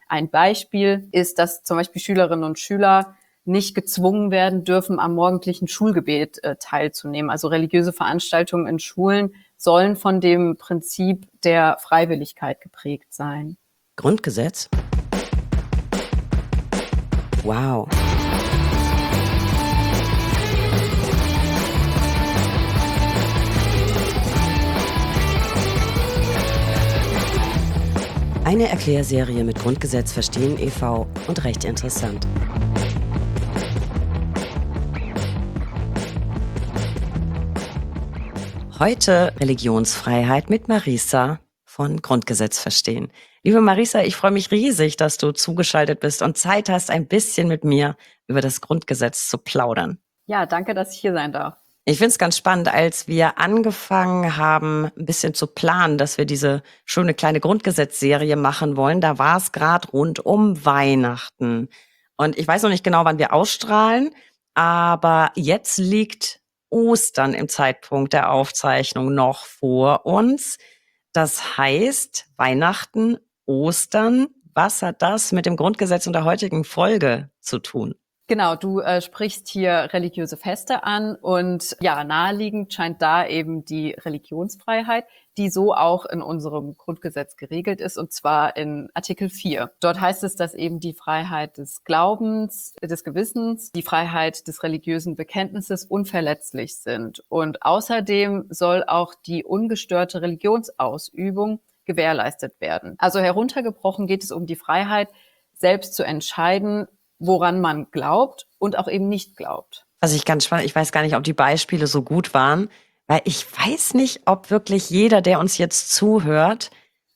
Ein Beispiel ist, dass zum Beispiel Schülerinnen und Schüler nicht gezwungen werden dürfen, am morgendlichen Schulgebet teilzunehmen. Also religiöse Veranstaltungen in Schulen sollen von dem Prinzip der Freiwilligkeit geprägt sein. Grundgesetz? Wow. Eine Erklärserie mit Grundgesetz verstehen e.V. und recht interessant. Heute Religionsfreiheit mit Marisa von Grundgesetz verstehen. Liebe Marisa, ich freue mich riesig, dass du zugeschaltet bist und Zeit hast, ein bisschen mit mir über das Grundgesetz zu plaudern. Ja, danke, dass ich hier sein darf. Ich finde es ganz spannend, als wir angefangen haben, ein bisschen zu planen, dass wir diese schöne kleine Grundgesetzserie machen wollen. Da war es gerade rund um Weihnachten. Und ich weiß noch nicht genau, wann wir ausstrahlen, aber jetzt liegt Ostern im Zeitpunkt der Aufzeichnung noch vor uns. Das heißt, Weihnachten, Ostern, was hat das mit dem Grundgesetz und der heutigen Folge zu tun? Genau, du sprichst hier religiöse Feste an und ja, naheliegend scheint da eben die Religionsfreiheit, die so auch in unserem Grundgesetz geregelt ist, und zwar in Artikel 4. Dort heißt es, dass eben die Freiheit des Glaubens, des Gewissens, die Freiheit des religiösen Bekenntnisses unverletzlich sind. Und außerdem soll auch die ungestörte Religionsausübung gewährleistet werden. Also heruntergebrochen geht es um die Freiheit, selbst zu entscheiden, woran man glaubt und auch eben nicht glaubt. Was ich ganz spannend, ich weiß gar nicht, ob die Beispiele so gut waren, weil ich weiß nicht, ob wirklich jeder, der uns jetzt zuhört,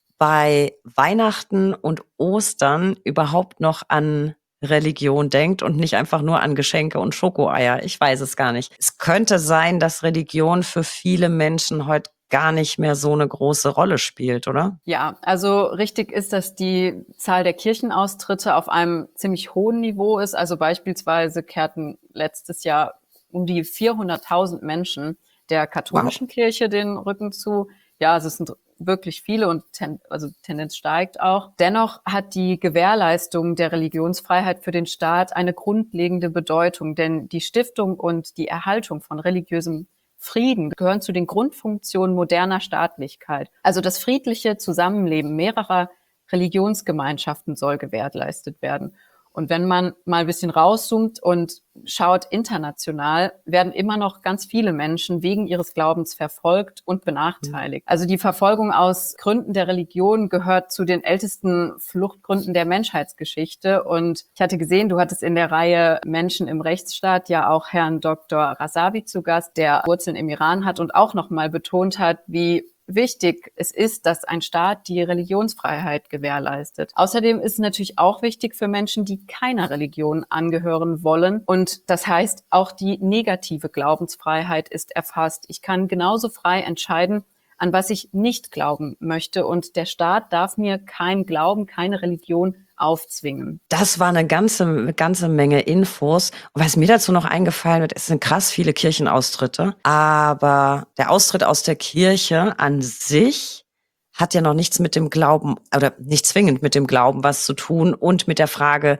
bei Weihnachten und Ostern überhaupt noch an Religion denkt und nicht einfach nur an Geschenke und Schokoeier. Ich weiß es gar nicht. Es könnte sein, dass Religion für viele Menschen heute gar nicht mehr so eine große Rolle spielt, oder? Ja, also richtig ist, dass die Zahl der Kirchenaustritte auf einem ziemlich hohen Niveau ist. Also beispielsweise kehrten letztes Jahr um die 400.000 Menschen der katholischen Kirche den Rücken zu. Ja, also es sind wirklich viele und Tendenz steigt auch. Dennoch hat die Gewährleistung der Religionsfreiheit für den Staat eine grundlegende Bedeutung, denn die Stiftung und die Erhaltung von religiösem Frieden gehören zu den Grundfunktionen moderner Staatlichkeit. Also das friedliche Zusammenleben mehrerer Religionsgemeinschaften soll gewährleistet werden. Und wenn man mal ein bisschen rauszoomt und schaut international, werden immer noch ganz viele Menschen wegen ihres Glaubens verfolgt und benachteiligt. Also die Verfolgung aus Gründen der Religion gehört zu den ältesten Fluchtgründen der Menschheitsgeschichte. Und ich hatte gesehen, du hattest in der Reihe Menschen im Rechtsstaat ja auch Herrn Dr. Razavi zu Gast, der Wurzeln im Iran hat und auch nochmal betont hat, wie wichtig es ist, dass ein Staat die Religionsfreiheit gewährleistet. Außerdem ist es natürlich auch wichtig für Menschen, die keiner Religion angehören wollen. Und das heißt, auch die negative Glaubensfreiheit ist erfasst. Ich kann genauso frei entscheiden, an was ich nicht glauben möchte. Und der Staat darf mir kein Glauben, keine Religion aufzwingen. Das war eine ganze Menge Infos. Und was mir dazu noch eingefallen wird, es sind krass viele Kirchenaustritte. Aber der Austritt aus der Kirche an sich hat ja noch nichts mit dem Glauben oder nicht zwingend mit dem Glauben was zu tun und mit der Frage,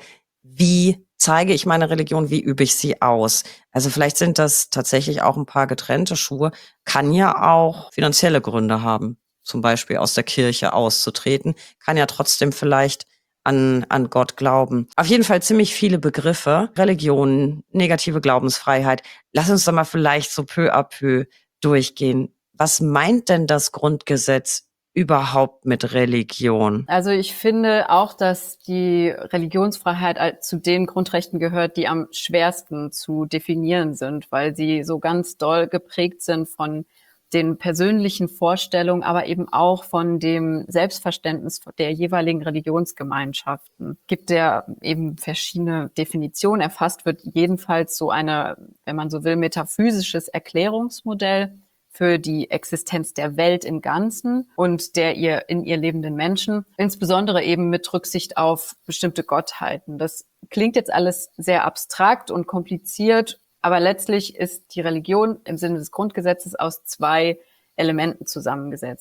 wie zeige ich meine Religion, wie übe ich sie aus? Also vielleicht sind das tatsächlich auch ein paar getrennte Schuhe, kann ja auch finanzielle Gründe haben. Zum Beispiel aus der Kirche auszutreten, kann ja trotzdem vielleicht an Gott glauben. Auf jeden Fall ziemlich viele Begriffe. Religion, negative Glaubensfreiheit. Lass uns doch mal vielleicht so peu à peu durchgehen. Was meint denn das Grundgesetz überhaupt mit Religion? Also ich finde auch, dass die Religionsfreiheit zu den Grundrechten gehört, die am schwersten zu definieren sind, weil sie so ganz doll geprägt sind von den persönlichen Vorstellungen, aber eben auch von dem Selbstverständnis der jeweiligen Religionsgemeinschaften. Gibt ja eben verschiedene Definitionen. Erfasst wird jedenfalls so eine, wenn man so will, metaphysisches Erklärungsmodell für die Existenz der Welt im Ganzen und der in ihr lebenden Menschen, insbesondere eben mit Rücksicht auf bestimmte Gottheiten. Das klingt jetzt alles sehr abstrakt und kompliziert, aber letztlich ist die Religion im Sinne des Grundgesetzes aus zwei Elementen zusammengesetzt.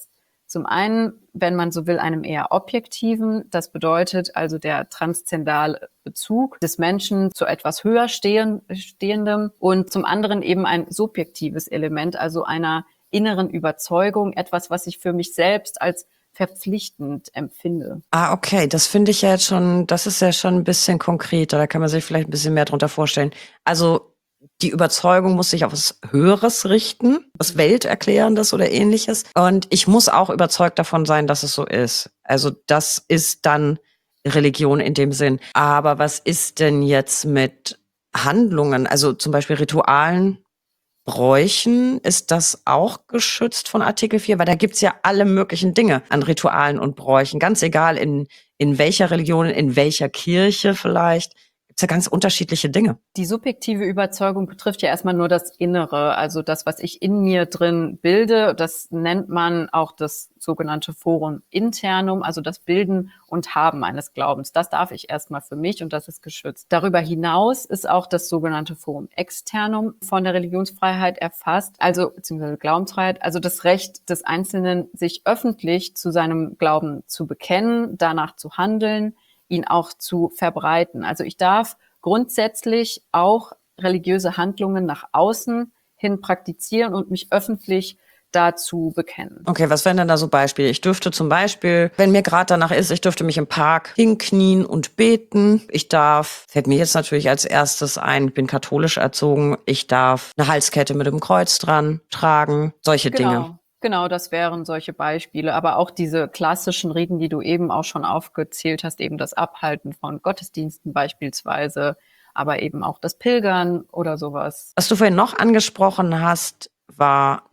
Zum einen, wenn man so will, einem eher objektiven. Das bedeutet also der transzendale Bezug des Menschen zu etwas höher Stehendem. Und zum anderen eben ein subjektives Element, also einer inneren Überzeugung, etwas, was ich für mich selbst als verpflichtend empfinde. Ah, okay, das finde ich ja jetzt schon, das ist ja schon ein bisschen konkreter, da kann man sich vielleicht ein bisschen mehr drunter vorstellen. Also die Überzeugung muss sich auf was Höheres richten, was Welterklärendes oder Ähnliches. Und ich muss auch überzeugt davon sein, dass es so ist. Also das ist dann Religion in dem Sinn. Aber was ist denn jetzt mit Handlungen, also zum Beispiel Ritualen, Bräuchen? Ist das auch geschützt von Artikel 4? Weil da gibt's ja alle möglichen Dinge an Ritualen und Bräuchen. Ganz egal, in welcher Religion, in welcher Kirche vielleicht. Gibt's ja ganz unterschiedliche Dinge. Die subjektive Überzeugung betrifft ja erstmal nur das Innere, also das, was ich in mir drin bilde. Das nennt man auch das sogenannte Forum internum, also das Bilden und Haben eines Glaubens. Das darf ich erstmal für mich und das ist geschützt. Darüber hinaus ist auch das sogenannte Forum externum von der Religionsfreiheit erfasst, also beziehungsweise Glaubensfreiheit, also das Recht des Einzelnen, sich öffentlich zu seinem Glauben zu bekennen, danach zu handeln, ihn auch zu verbreiten. Also ich darf grundsätzlich auch religiöse Handlungen nach außen hin praktizieren und mich öffentlich dazu bekennen. Okay, was wären denn da so Beispiele? Ich dürfte zum Beispiel, wenn mir gerade danach ist, ich dürfte mich im Park hinknien und beten. Ich darf, fällt mir jetzt natürlich als erstes ein, ich bin katholisch erzogen, ich darf eine Halskette mit einem Kreuz dran tragen, solche Dinge. Genau, das wären solche Beispiele. Aber auch diese klassischen Riten, die du eben auch schon aufgezählt hast, eben das Abhalten von Gottesdiensten beispielsweise, aber eben auch das Pilgern oder sowas. Was du vorhin noch angesprochen hast, war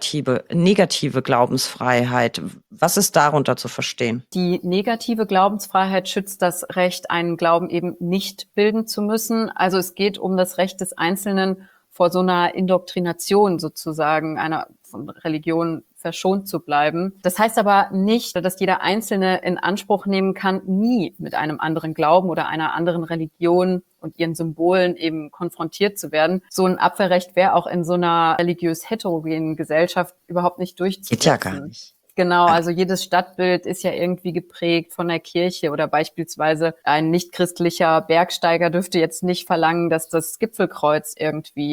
negative Glaubensfreiheit. Was ist darunter zu verstehen? Die negative Glaubensfreiheit schützt das Recht, einen Glauben eben nicht bilden zu müssen. Also es geht um das Recht des Einzelnen, vor so einer Indoktrination sozusagen, einer von Religion verschont zu bleiben. Das heißt aber nicht, dass jeder Einzelne in Anspruch nehmen kann, nie mit einem anderen Glauben oder einer anderen Religion und ihren Symbolen eben konfrontiert zu werden. So ein Abwehrrecht wäre auch in so einer religiös heterogenen Gesellschaft überhaupt nicht durchzusetzen. Geht ja gar nicht. Genau, also jedes Stadtbild ist ja irgendwie geprägt von der Kirche oder beispielsweise ein nichtchristlicher Bergsteiger dürfte jetzt nicht verlangen, dass das Gipfelkreuz irgendwie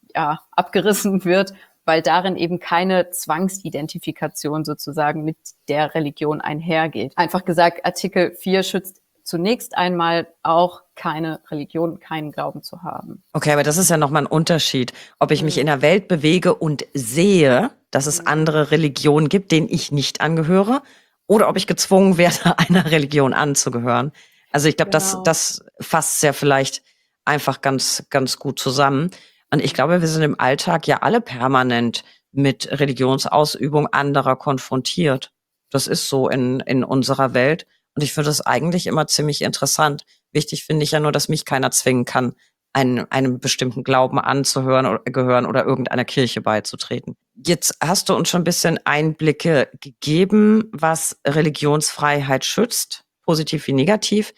abgerissen wird, weil darin eben keine Zwangsidentifikation sozusagen mit der Religion einhergeht. Einfach gesagt, Artikel 4 schützt zunächst einmal auch keine Religion, keinen Glauben zu haben. Okay, aber das ist ja nochmal ein Unterschied, ob ich mich in der Welt bewege und sehe, dass es andere Religionen gibt, denen ich nicht angehöre, oder ob ich gezwungen werde, einer Religion anzugehören. Also ich glaube, das fasst ja vielleicht einfach ganz, ganz gut zusammen. Und ich glaube, wir sind im Alltag ja alle permanent mit Religionsausübung anderer konfrontiert. Das ist so in unserer Welt. Und ich finde das eigentlich immer ziemlich interessant. Wichtig finde ich ja nur, dass mich keiner zwingen kann, einem bestimmten Glauben anzuhören oder gehören oder irgendeiner Kirche beizutreten. Jetzt hast du uns schon ein bisschen Einblicke gegeben, was Religionsfreiheit schützt, positiv wie negativ.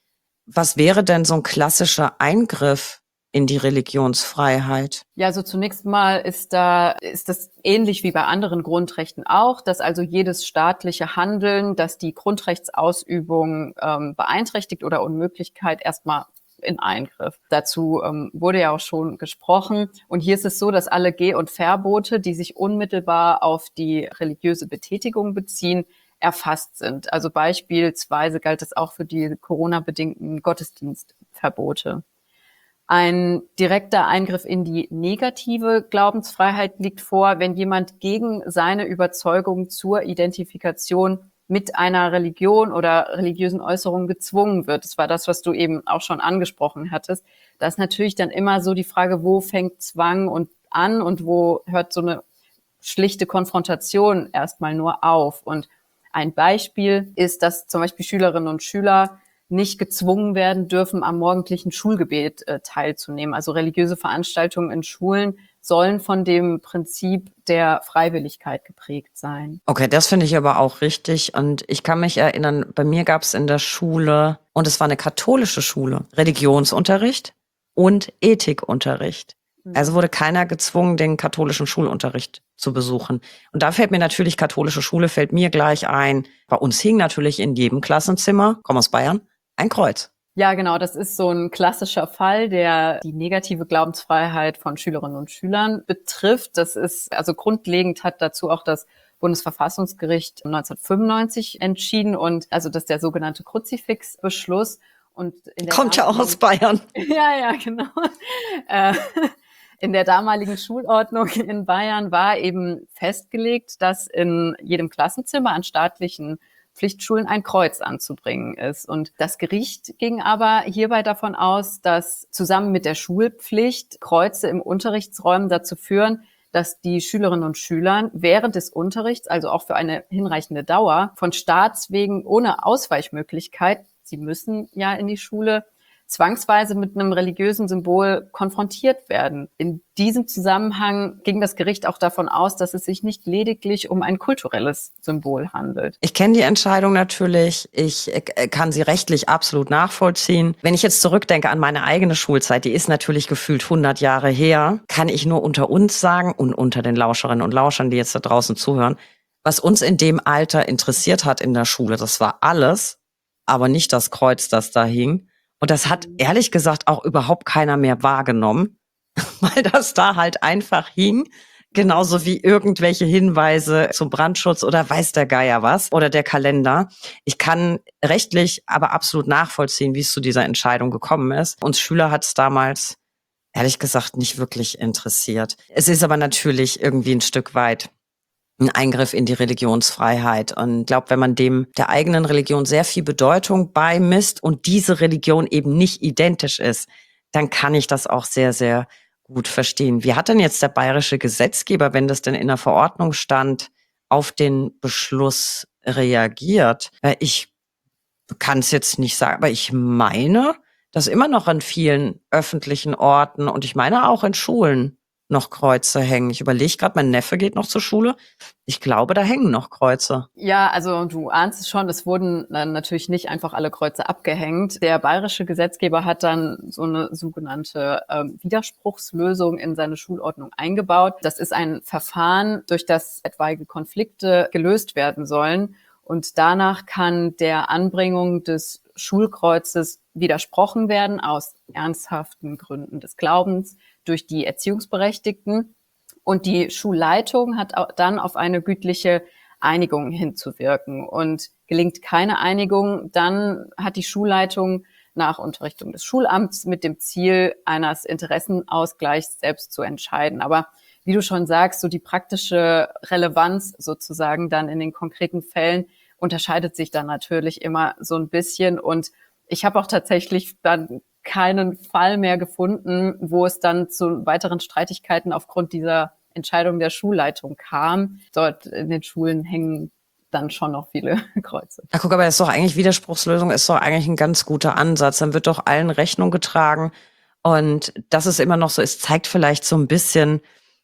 Was wäre denn so ein klassischer Eingriff in die Religionsfreiheit? Ja, also zunächst mal ist das ähnlich wie bei anderen Grundrechten auch, dass also jedes staatliche Handeln, das die Grundrechtsausübung beeinträchtigt oder Unmöglichkeit, erstmal in Eingriff. Dazu wurde ja auch schon gesprochen. Und hier ist es so, dass alle Geh- und Verbote, die sich unmittelbar auf die religiöse Betätigung beziehen, erfasst sind. Also beispielsweise galt es auch für die Corona-bedingten Gottesdienstverbote. Ein direkter Eingriff in die negative Glaubensfreiheit liegt vor, wenn jemand gegen seine Überzeugung zur Identifikation mit einer Religion oder religiösen Äußerung gezwungen wird. Das war das, was du eben auch schon angesprochen hattest. Da ist natürlich dann immer so die Frage, wo fängt Zwang an und wo hört so eine schlichte Konfrontation erstmal nur auf. Und ein Beispiel ist, dass zum Beispiel Schülerinnen und Schüler nicht gezwungen werden dürfen, am morgendlichen Schulgebet teilzunehmen. Also religiöse Veranstaltungen in Schulen sollen von dem Prinzip der Freiwilligkeit geprägt sein. Okay, das finde ich aber auch richtig. Und ich kann mich erinnern, bei mir gab es in der Schule, und es war eine katholische Schule, Religionsunterricht und Ethikunterricht. Also wurde keiner gezwungen, den katholischen Schulunterricht zu besuchen. Und da fällt mir natürlich, katholische Schule fällt mir gleich ein. Bei uns hing natürlich in jedem Klassenzimmer, komm aus Bayern, ein Kreuz. Ja, genau, das ist so ein klassischer Fall, der die negative Glaubensfreiheit von Schülerinnen und Schülern betrifft. Das ist, also grundlegend hat dazu auch das Bundesverfassungsgericht 1995 entschieden, und also das ist der sogenannte Kruzifixbeschluss. Und in der Kommt ja auch aus Bayern. ja, genau. Äh, In der damaligen Schulordnung in Bayern war eben festgelegt, dass in jedem Klassenzimmer an staatlichen Pflichtschulen ein Kreuz anzubringen ist. Und das Gericht ging aber hierbei davon aus, dass zusammen mit der Schulpflicht Kreuze im Unterrichtsräumen dazu führen, dass die Schülerinnen und Schüler während des Unterrichts, also auch für eine hinreichende Dauer, von Staats wegen ohne Ausweichmöglichkeit, sie müssen ja in die Schule, zwangsweise mit einem religiösen Symbol konfrontiert werden. In diesem Zusammenhang ging das Gericht auch davon aus, dass es sich nicht lediglich um ein kulturelles Symbol handelt. Ich kenne die Entscheidung natürlich. Ich kann sie rechtlich absolut nachvollziehen. Wenn ich jetzt zurückdenke an meine eigene Schulzeit, die ist natürlich gefühlt 100 Jahre her, kann ich nur unter uns sagen und unter den Lauscherinnen und Lauschern, die jetzt da draußen zuhören, was uns in dem Alter interessiert hat in der Schule, das war alles, aber nicht das Kreuz, das da hing. Und das hat ehrlich gesagt auch überhaupt keiner mehr wahrgenommen, weil das da halt einfach hing. Genauso wie irgendwelche Hinweise zum Brandschutz oder weiß der Geier was oder der Kalender. Ich kann rechtlich aber absolut nachvollziehen, wie es zu dieser Entscheidung gekommen ist. Uns Schüler hat es damals ehrlich gesagt nicht wirklich interessiert. Es ist aber natürlich irgendwie ein Stück weit ein Eingriff in die Religionsfreiheit. Und ich glaube, wenn man dem der eigenen Religion sehr viel Bedeutung beimisst und diese Religion eben nicht identisch ist, dann kann ich das auch sehr, sehr gut verstehen. Wie hat denn jetzt der bayerische Gesetzgeber, wenn das denn in der Verordnung stand, auf den Beschluss reagiert? Ich kann es jetzt nicht sagen, aber ich meine, dass immer noch an vielen öffentlichen Orten und ich meine auch in Schulen noch Kreuze hängen. Ich überlege gerade, mein Neffe geht noch zur Schule. Ich glaube, da hängen noch Kreuze. Ja, also du ahnst es schon, es wurden dann natürlich nicht einfach alle Kreuze abgehängt. Der bayerische Gesetzgeber hat dann so eine sogenannte Widerspruchslösung in seine Schulordnung eingebaut. Das ist ein Verfahren, durch das etwaige Konflikte gelöst werden sollen. Und danach kann der Anbringung des Schulkreuzes widersprochen werden aus ernsthaften Gründen des Glaubens durch die Erziehungsberechtigten. Und die Schulleitung hat dann auf eine gütliche Einigung hinzuwirken. Und gelingt keine Einigung, dann hat die Schulleitung nach Unterrichtung des Schulamts mit dem Ziel eines Interessenausgleichs selbst zu entscheiden. Aber wie du schon sagst, so die praktische Relevanz sozusagen dann in den konkreten Fällen unterscheidet sich dann natürlich immer so ein bisschen. Und ich habe auch tatsächlich dann keinen Fall mehr gefunden, wo es dann zu weiteren Streitigkeiten aufgrund dieser Entscheidung der Schulleitung kam. Dort in den Schulen hängen dann schon noch viele Kreuze. Ach, guck, aber das ist doch eigentlich Widerspruchslösung, ist doch eigentlich ein ganz guter Ansatz. Dann wird doch allen Rechnung getragen. Und dass es immer noch so ist, zeigt vielleicht so ein bisschen,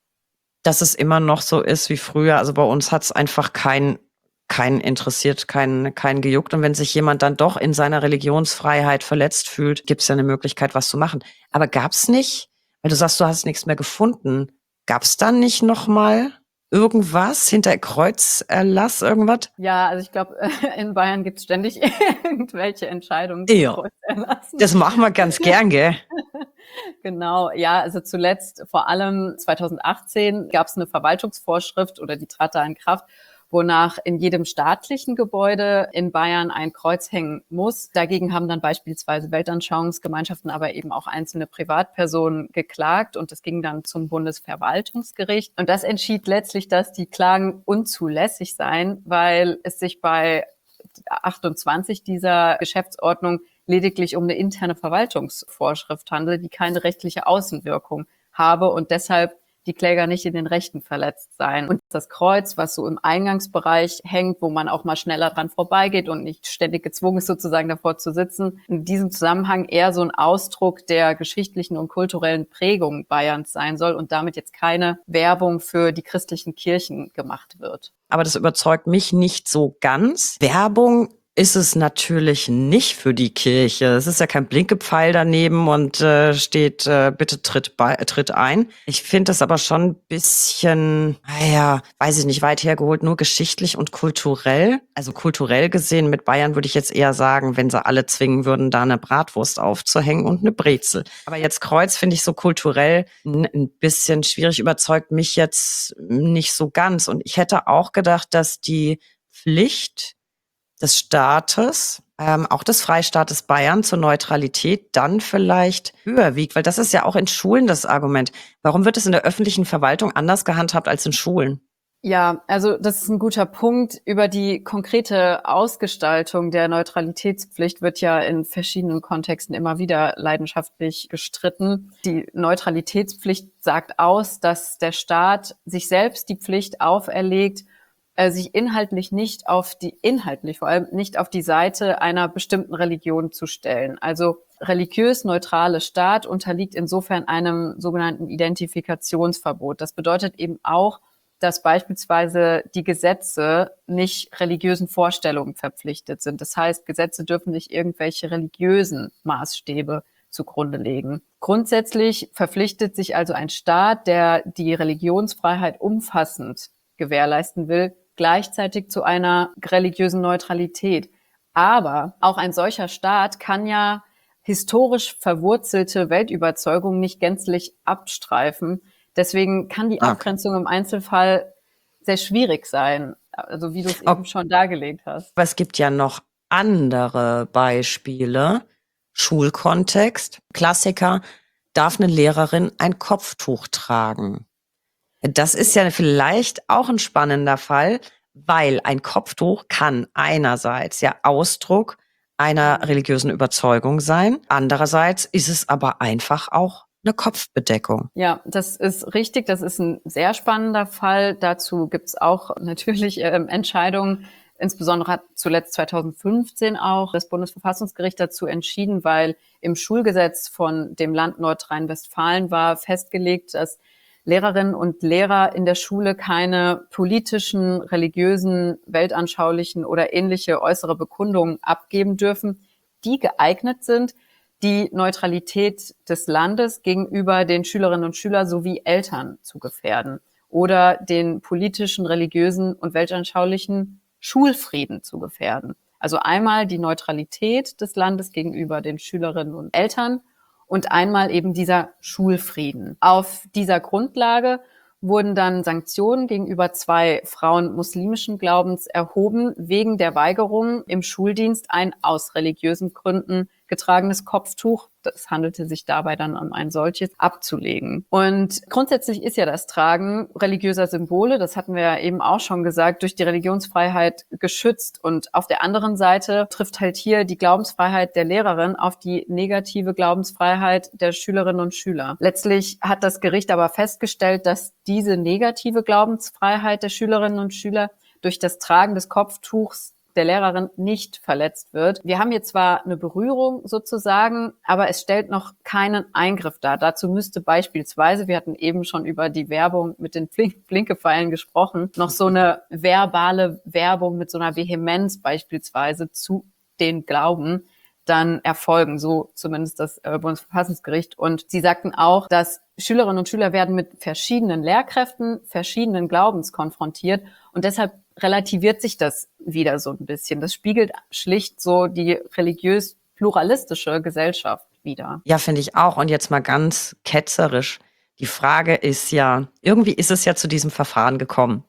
dass es immer noch so ist wie früher. Also bei uns hat es einfach keinen interessiert, keinen gejuckt. Und wenn sich jemand dann doch in seiner Religionsfreiheit verletzt fühlt, gibt es ja eine Möglichkeit, was zu machen. Aber gab's nicht, weil du sagst, du hast nichts mehr gefunden, gab's dann nicht noch mal irgendwas hinter Kreuzerlass, irgendwas? Ja, also ich glaube, in Bayern gibt es ständig irgendwelche Entscheidungen Ja, zum Kreuzerlassen. das machen wir ganz gern, gell? Genau, ja, also zuletzt, vor allem 2018, gab es eine Verwaltungsvorschrift oder die trat da in Kraft, wonach in jedem staatlichen Gebäude in Bayern ein Kreuz hängen muss. Dagegen haben dann beispielsweise Weltanschauungsgemeinschaften, aber eben auch einzelne Privatpersonen geklagt, und das ging dann zum Bundesverwaltungsgericht. Und das entschied letztlich, dass die Klagen unzulässig seien, weil es sich bei 28 dieser Geschäftsordnung lediglich um eine interne Verwaltungsvorschrift handelt, die keine rechtliche Außenwirkung habe und deshalb die Kläger nicht in den Rechten verletzt seien. Und das Kreuz, was so im Eingangsbereich hängt, wo man auch mal schneller dran vorbeigeht und nicht ständig gezwungen ist, sozusagen davor zu sitzen, in diesem Zusammenhang eher so ein Ausdruck der geschichtlichen und kulturellen Prägung Bayerns sein soll und damit jetzt keine Werbung für die christlichen Kirchen gemacht wird. Aber das überzeugt mich nicht so ganz. Werbung ist es natürlich nicht für die Kirche. Es ist ja kein Blinkepfeil daneben und steht, bitte tritt ein. Ich finde das aber schon ein bisschen, naja, weiß ich nicht, weit hergeholt, nur geschichtlich und kulturell. Also kulturell gesehen mit Bayern würde ich jetzt eher sagen, wenn sie alle zwingen würden, da eine Bratwurst aufzuhängen und eine Brezel. Aber jetzt Kreuz finde ich so kulturell ein bisschen schwierig, überzeugt mich jetzt nicht so ganz. Und ich hätte auch gedacht, dass die Pflicht des Staates, auch des Freistaates Bayern zur Neutralität dann vielleicht höher wiegt, weil das ist ja auch in Schulen das Argument. Warum wird es in der öffentlichen Verwaltung anders gehandhabt als in Schulen? Ja, also das ist ein guter Punkt. Über die konkrete Ausgestaltung der Neutralitätspflicht wird ja in verschiedenen Kontexten immer wieder leidenschaftlich gestritten. Die Neutralitätspflicht sagt aus, dass der Staat sich selbst die Pflicht auferlegt, sich inhaltlich vor allem nicht auf die Seite einer bestimmten Religion zu stellen. Also religiös neutrale Staat unterliegt insofern einem sogenannten Identifikationsverbot. Das bedeutet eben auch, dass beispielsweise die Gesetze nicht religiösen Vorstellungen verpflichtet sind. Das heißt, Gesetze dürfen nicht irgendwelche religiösen Maßstäbe zugrunde legen. Grundsätzlich verpflichtet sich also ein Staat, der die Religionsfreiheit umfassend gewährleisten will, gleichzeitig zu einer religiösen Neutralität. Aber auch ein solcher Staat kann ja historisch verwurzelte Weltüberzeugungen nicht gänzlich abstreifen. Deswegen kann die Abgrenzung im Einzelfall sehr schwierig sein, also wie du es eben schon dargelegt hast. Aber es gibt ja noch andere Beispiele. Schulkontext, Klassiker, darf eine Lehrerin ein Kopftuch tragen? Das ist ja vielleicht auch ein spannender Fall, weil ein Kopftuch kann einerseits ja Ausdruck einer religiösen Überzeugung sein, andererseits ist es aber einfach auch eine Kopfbedeckung. Ja, das ist richtig. Das ist ein sehr spannender Fall. Dazu gibt's auch natürlich Entscheidungen. Insbesondere hat zuletzt 2015 auch das Bundesverfassungsgericht dazu entschieden, weil im Schulgesetz von dem Land Nordrhein-Westfalen war festgelegt, dass Lehrerinnen und Lehrer in der Schule keine politischen, religiösen, weltanschaulichen oder ähnliche äußere Bekundungen abgeben dürfen, die geeignet sind, die Neutralität des Landes gegenüber den Schülerinnen und Schülern sowie Eltern zu gefährden oder den politischen, religiösen und weltanschaulichen Schulfrieden zu gefährden. Also einmal die Neutralität des Landes gegenüber den Schülerinnen und Eltern und einmal eben dieser Schulfrieden. Auf dieser Grundlage wurden dann Sanktionen gegenüber 2 Frauen muslimischen Glaubens erhoben, wegen der Weigerung, im Schuldienst ein aus religiösen Gründen getragenes Kopftuch, das handelte sich dabei dann um ein solches, abzulegen. Und grundsätzlich ist ja das Tragen religiöser Symbole, das hatten wir ja eben auch schon gesagt, durch die Religionsfreiheit geschützt. Und auf der anderen Seite trifft halt hier die Glaubensfreiheit der Lehrerin auf die negative Glaubensfreiheit der Schülerinnen und Schüler. Letztlich hat das Gericht aber festgestellt, dass diese negative Glaubensfreiheit der Schülerinnen und Schüler durch das Tragen des Kopftuchs der Lehrerin nicht verletzt wird. Wir haben hier zwar eine Berührung sozusagen, aber es stellt noch keinen Eingriff dar. Dazu müsste beispielsweise, wir hatten eben schon über die Werbung mit den Blinkepfeilen gesprochen, noch so eine verbale Werbung mit so einer Vehemenz beispielsweise zu den Glauben dann erfolgen, so zumindest das Bundesverfassungsgericht. Und sie sagten auch, dass Schülerinnen und Schüler werden mit verschiedenen Lehrkräften, verschiedenen Glaubens konfrontiert und deshalb relativiert sich das wieder so ein bisschen. Das spiegelt schlicht so die religiös-pluralistische Gesellschaft wider. Ja, finde ich auch. Und jetzt mal ganz ketzerisch. Die Frage ist ja, irgendwie ist es ja zu diesem Verfahren gekommen.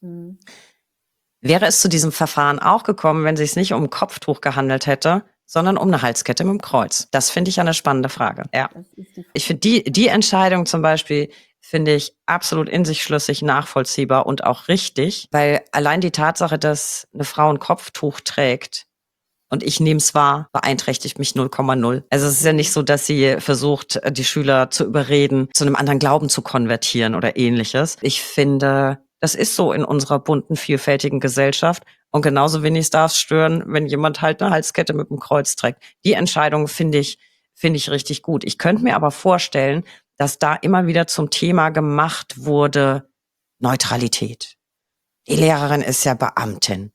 Wäre es zu diesem Verfahren auch gekommen, wenn es sich nicht um ein Kopftuch gehandelt hätte, sondern um eine Halskette mit dem Kreuz? Das finde ich ja eine spannende Frage. Ja. Ich finde die Entscheidung zum Beispiel, finde ich absolut in sich schlüssig, nachvollziehbar und auch richtig, weil allein die Tatsache, dass eine Frau ein Kopftuch trägt und ich nehme es wahr, beeinträchtigt mich 0,0. Also es ist ja nicht so, dass sie versucht, die Schüler zu überreden, zu einem anderen Glauben zu konvertieren oder ähnliches. Ich finde, das ist so in unserer bunten, vielfältigen Gesellschaft. Und genauso wenig darf es stören, wenn jemand halt eine Halskette mit einem Kreuz trägt. Die Entscheidung finde ich richtig gut. Ich könnte mir aber vorstellen, dass da immer wieder zum Thema gemacht wurde, Neutralität. Die Lehrerin ist ja Beamtin.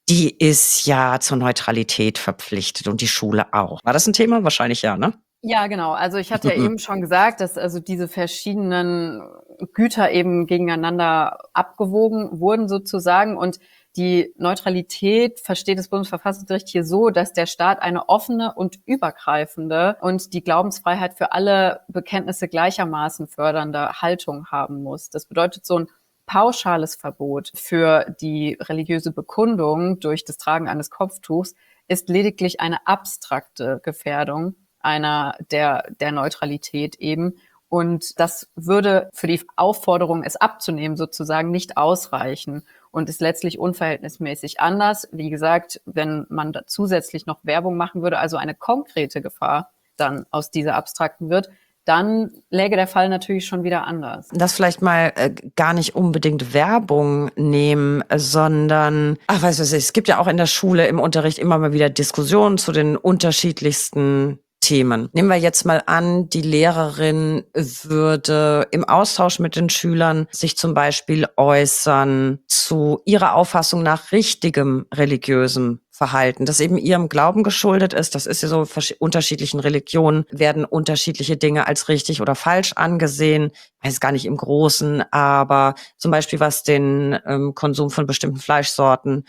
Die ist ja zur Neutralität verpflichtet und die Schule auch. War das ein Thema? Wahrscheinlich ja, ne? Ja, genau. Also ich hatte ja eben schon gesagt, dass also diese verschiedenen Güter eben gegeneinander abgewogen wurden sozusagen. Und die Neutralität versteht das Bundesverfassungsgericht hier so, dass der Staat eine offene und übergreifende und die Glaubensfreiheit für alle Bekenntnisse gleichermaßen fördernde Haltung haben muss. Das bedeutet, so ein pauschales Verbot für die religiöse Bekundung durch das Tragen eines Kopftuchs ist lediglich eine abstrakte Gefährdung der Neutralität eben. Und das würde für die Aufforderung, es abzunehmen, sozusagen nicht ausreichen und ist letztlich unverhältnismäßig anders. Wie gesagt, wenn man da zusätzlich noch Werbung machen würde, also eine konkrete Gefahr dann aus dieser abstrakten wird, dann läge der Fall natürlich schon wieder anders. Das vielleicht mal gar nicht unbedingt Werbung nehmen, sondern, weißt du, es gibt ja auch in der Schule im Unterricht immer mal wieder Diskussionen zu den unterschiedlichsten Themen. Nehmen wir jetzt mal an, die Lehrerin würde im Austausch mit den Schülern sich zum Beispiel äußern zu ihrer Auffassung nach richtigem religiösem Verhalten, das eben ihrem Glauben geschuldet ist. Das ist ja so, unterschiedlichen Religionen werden unterschiedliche Dinge als richtig oder falsch angesehen. Ich weiß gar nicht im Großen, aber zum Beispiel was den Konsum von bestimmten Fleischsorten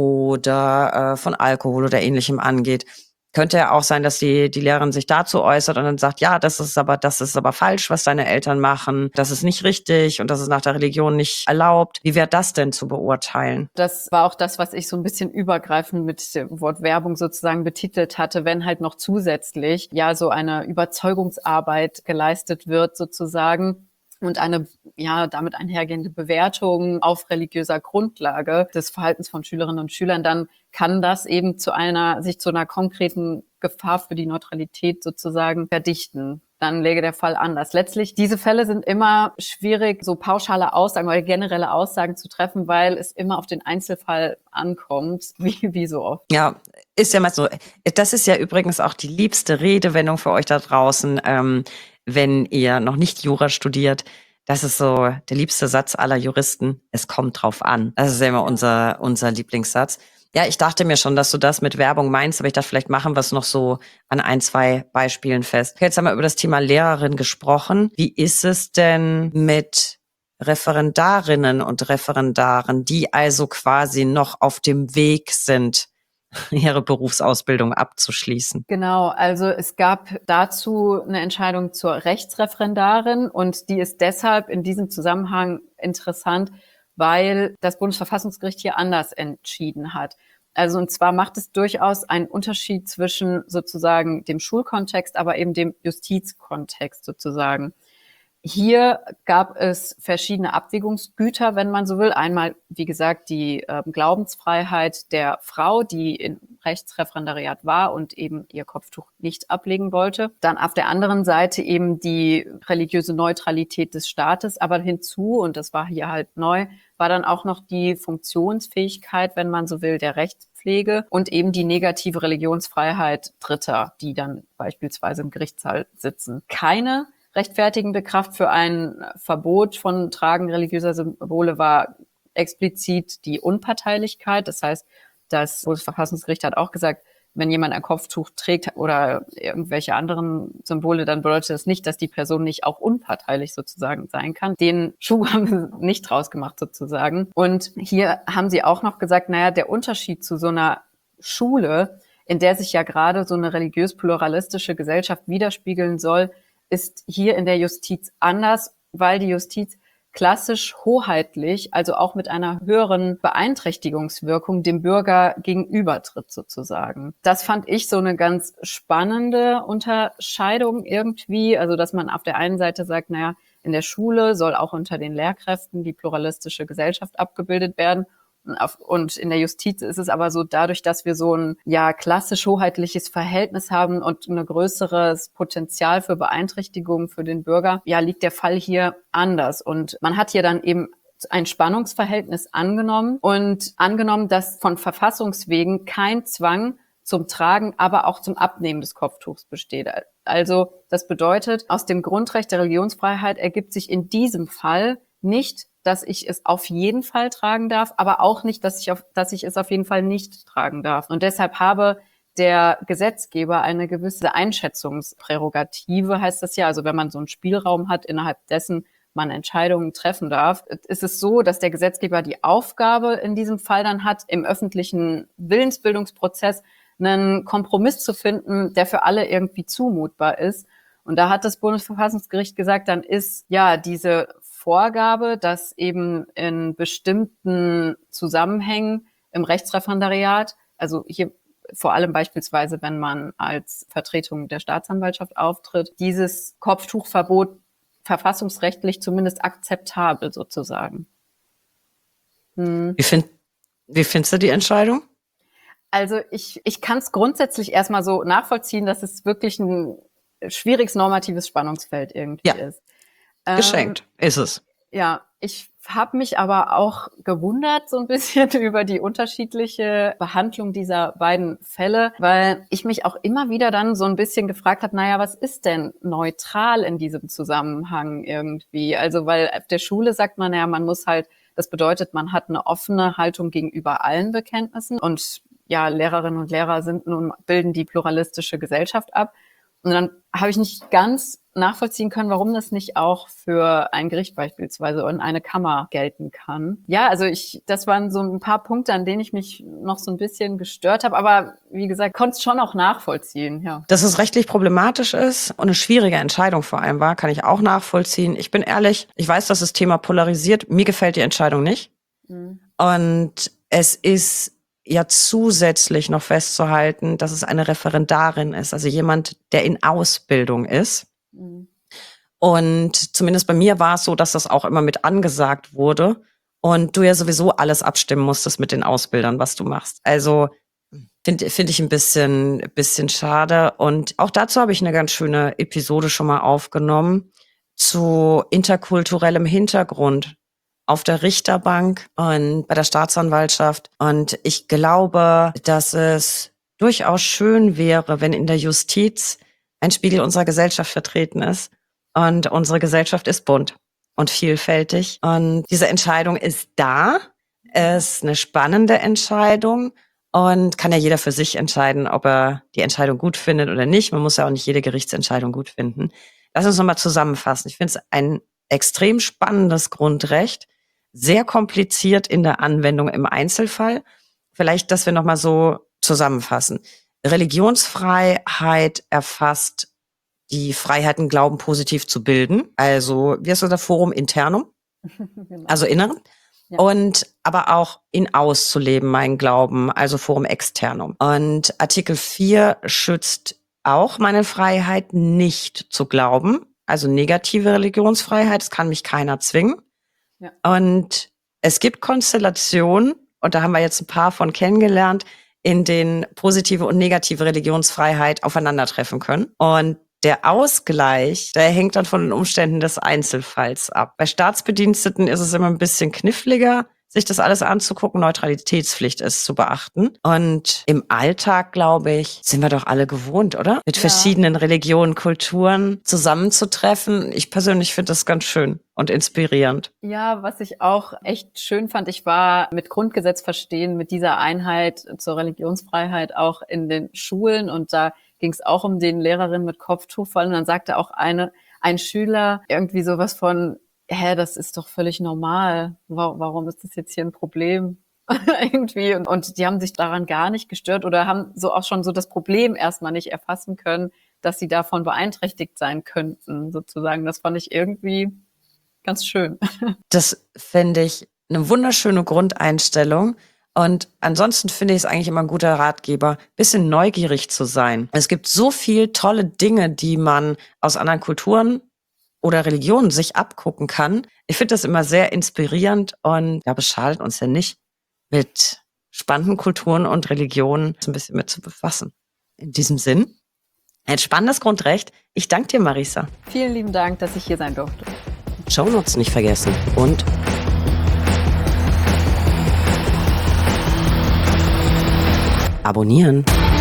oder von Alkohol oder Ähnlichem angeht. Könnte ja auch sein, dass die Lehrerin sich dazu äußert und dann sagt, ja, das ist aber falsch, was deine Eltern machen. Das ist nicht richtig und das ist nach der Religion nicht erlaubt. Wie wäre das denn zu beurteilen? Das war auch das, was ich so ein bisschen übergreifend mit dem Wort Werbung sozusagen betitelt hatte, wenn halt noch zusätzlich ja so eine Überzeugungsarbeit geleistet wird sozusagen und eine ja damit einhergehende Bewertung auf religiöser Grundlage des Verhaltens von Schülerinnen und Schülern, dann kann das eben sich zu einer konkreten Gefahr für die Neutralität sozusagen verdichten. Dann läge der Fall anders. Letztlich, diese Fälle sind immer schwierig, so pauschale Aussagen oder generelle Aussagen zu treffen, weil es immer auf den Einzelfall ankommt, wie so oft. Ja, ist ja mal so. Das ist ja übrigens auch die liebste Redewendung für euch da draußen, wenn ihr noch nicht Jura studiert. Das ist so der liebste Satz aller Juristen. Es kommt drauf an. Das ist ja immer unser Lieblingssatz. Ja, ich dachte mir schon, dass du das mit Werbung meinst, aber ich dachte, vielleicht machen wir es noch so an 1, 2 Beispielen fest. Jetzt haben wir über das Thema Lehrerin gesprochen. Wie ist es denn mit Referendarinnen und Referendaren, die also quasi noch auf dem Weg sind, ihre Berufsausbildung abzuschließen? Genau, also es gab dazu eine Entscheidung zur Rechtsreferendarin und die ist deshalb in diesem Zusammenhang interessant, weil das Bundesverfassungsgericht hier anders entschieden hat. Also und zwar macht es durchaus einen Unterschied zwischen sozusagen dem Schulkontext, aber eben dem Justizkontext sozusagen. Hier gab es verschiedene Abwägungsgüter, wenn man so will. Einmal, wie gesagt, die Glaubensfreiheit der Frau, die im Rechtsreferendariat war und eben ihr Kopftuch nicht ablegen wollte. Dann auf der anderen Seite eben die religiöse Neutralität des Staates. Aber hinzu, und das war hier halt neu, war dann auch noch die Funktionsfähigkeit, wenn man so will, der Rechtspflege und eben die negative Religionsfreiheit Dritter, die dann beispielsweise im Gerichtssaal sitzen. Keine rechtfertigende Kraft für ein Verbot von Tragen religiöser Symbole war explizit die Unparteilichkeit. Das heißt, das Bundesverfassungsgericht hat auch gesagt, wenn jemand ein Kopftuch trägt oder irgendwelche anderen Symbole, dann bedeutet das nicht, dass die Person nicht auch unparteilich sozusagen sein kann. Den Schuh haben sie nicht draus gemacht sozusagen. Und hier haben sie auch noch gesagt, naja, der Unterschied zu so einer Schule, in der sich ja gerade so eine religiös-pluralistische Gesellschaft widerspiegeln soll, ist hier in der Justiz anders, weil die Justiz klassisch hoheitlich, also auch mit einer höheren Beeinträchtigungswirkung dem Bürger gegenübertritt sozusagen. Das fand ich so eine ganz spannende Unterscheidung irgendwie, also dass man auf der einen Seite sagt, naja, in der Schule soll auch unter den Lehrkräften die pluralistische Gesellschaft abgebildet werden. Und in der Justiz ist es aber so, dadurch, dass wir so ein ja klassisch hoheitliches Verhältnis haben und ein größeres Potenzial für Beeinträchtigungen für den Bürger, ja, liegt der Fall hier anders. Und man hat hier dann eben ein Spannungsverhältnis angenommen und angenommen, dass von Verfassungswegen kein Zwang zum Tragen, aber auch zum Abnehmen des Kopftuchs besteht. Also das bedeutet, aus dem Grundrecht der Religionsfreiheit ergibt sich in diesem Fall nicht dass ich es auf jeden Fall tragen darf, aber auch nicht, dass ich es auf jeden Fall nicht tragen darf. Und deshalb habe der Gesetzgeber eine gewisse Einschätzungsprärogative, heißt das ja. Also wenn man so einen Spielraum hat, innerhalb dessen man Entscheidungen treffen darf, ist es so, dass der Gesetzgeber die Aufgabe in diesem Fall dann hat, im öffentlichen Willensbildungsprozess einen Kompromiss zu finden, der für alle irgendwie zumutbar ist. Und da hat das Bundesverfassungsgericht gesagt, dann ist ja diese Vorgabe, dass eben in bestimmten Zusammenhängen im Rechtsreferendariat, also hier vor allem beispielsweise, wenn man als Vertretung der Staatsanwaltschaft auftritt, dieses Kopftuchverbot verfassungsrechtlich zumindest akzeptabel sozusagen. Wie findest du die Entscheidung? Also ich kann es grundsätzlich erstmal so nachvollziehen, dass es wirklich ein schwieriges normatives Spannungsfeld irgendwie ist. Geschenkt ist es. Ja, ich habe mich aber auch gewundert so ein bisschen über die unterschiedliche Behandlung dieser beiden Fälle, weil ich mich auch immer wieder dann so ein bisschen gefragt habe, naja, was ist denn neutral in diesem Zusammenhang irgendwie? Also weil auf der Schule sagt man ja, man muss halt, das bedeutet, man hat eine offene Haltung gegenüber allen Bekenntnissen und ja, Lehrerinnen und Lehrer bilden die pluralistische Gesellschaft ab. Und dann habe ich nicht ganz nachvollziehen können, warum das nicht auch für ein Gericht beispielsweise und eine Kammer gelten kann. Ja, also das waren so ein paar Punkte, an denen ich mich noch so ein bisschen gestört habe. Aber wie gesagt, konnte es schon auch nachvollziehen, ja. Dass es rechtlich problematisch ist und eine schwierige Entscheidung vor allem war, kann ich auch nachvollziehen. Ich bin ehrlich, ich weiß, dass das Thema polarisiert. Mir gefällt die Entscheidung nicht. Und es ist ja zusätzlich noch festzuhalten, dass es eine Referendarin ist, also jemand, der in Ausbildung ist. Und zumindest bei mir war es so, dass das auch immer mit angesagt wurde und du ja sowieso alles abstimmen musstest mit den Ausbildern, was du machst. Also finde ich ein bisschen schade. Und auch dazu habe ich eine ganz schöne Episode schon mal aufgenommen zu interkulturellem Hintergrund auf der Richterbank und bei der Staatsanwaltschaft. Und ich glaube, dass es durchaus schön wäre, wenn in der Justiz ein Spiegel unserer Gesellschaft vertreten ist. Und unsere Gesellschaft ist bunt und vielfältig. Und diese Entscheidung ist da. Es ist eine spannende Entscheidung und kann ja jeder für sich entscheiden, ob er die Entscheidung gut findet oder nicht. Man muss ja auch nicht jede Gerichtsentscheidung gut finden. Lass uns nochmal zusammenfassen. Ich finde es ein extrem spannendes Grundrecht. Sehr kompliziert in der Anwendung im Einzelfall. Vielleicht, dass wir nochmal so zusammenfassen. Religionsfreiheit erfasst die Freiheiten, Glauben positiv zu bilden. Also, wie heißt das, Forum Internum? Genau. Also Inneren. Ja. Und aber auch in auszuleben, meinen Glauben, also Forum Externum. Und Artikel 4 schützt auch meine Freiheit, nicht zu glauben. Also negative Religionsfreiheit, es kann mich keiner zwingen. Ja. Und es gibt Konstellationen, und da haben wir jetzt ein paar von kennengelernt, in denen positive und negative Religionsfreiheit aufeinandertreffen können. Und der Ausgleich, der hängt dann von den Umständen des Einzelfalls ab. Bei Staatsbediensteten ist es immer ein bisschen kniffliger, sich das alles anzugucken. Neutralitätspflicht ist zu beachten. Und im Alltag, glaube ich, sind wir doch alle gewohnt, oder? Mit verschiedenen Religionen, Kulturen zusammenzutreffen. Ich persönlich finde das ganz schön und inspirierend. Ja, was ich auch echt schön fand, ich war mit Grundgesetz verstehen, mit dieser Einheit zur Religionsfreiheit auch in den Schulen, und da ging es auch um den Lehrerinnen mit Kopftuch. Und dann sagte auch ein Schüler irgendwie sowas von, das ist doch völlig normal. Warum ist das jetzt hier ein Problem? Irgendwie. Und die haben sich daran gar nicht gestört oder haben so auch schon so das Problem erstmal nicht erfassen können, dass sie davon beeinträchtigt sein könnten, sozusagen. Das fand ich irgendwie ganz schön. Das fände ich eine wunderschöne Grundeinstellung. Und ansonsten finde ich es eigentlich immer ein guter Ratgeber, bisschen neugierig zu sein. Es gibt so viel tolle Dinge, die man aus anderen Kulturen oder Religionen sich abgucken kann. Ich finde das immer sehr inspirierend und ja, es schadet uns ja nicht, mit spannenden Kulturen und Religionen ein bisschen mit zu befassen. In diesem Sinn, ein spannendes Grundrecht. Ich danke dir, Marisa. Vielen lieben Dank, dass ich hier sein durfte. Shownotes nicht vergessen und abonnieren.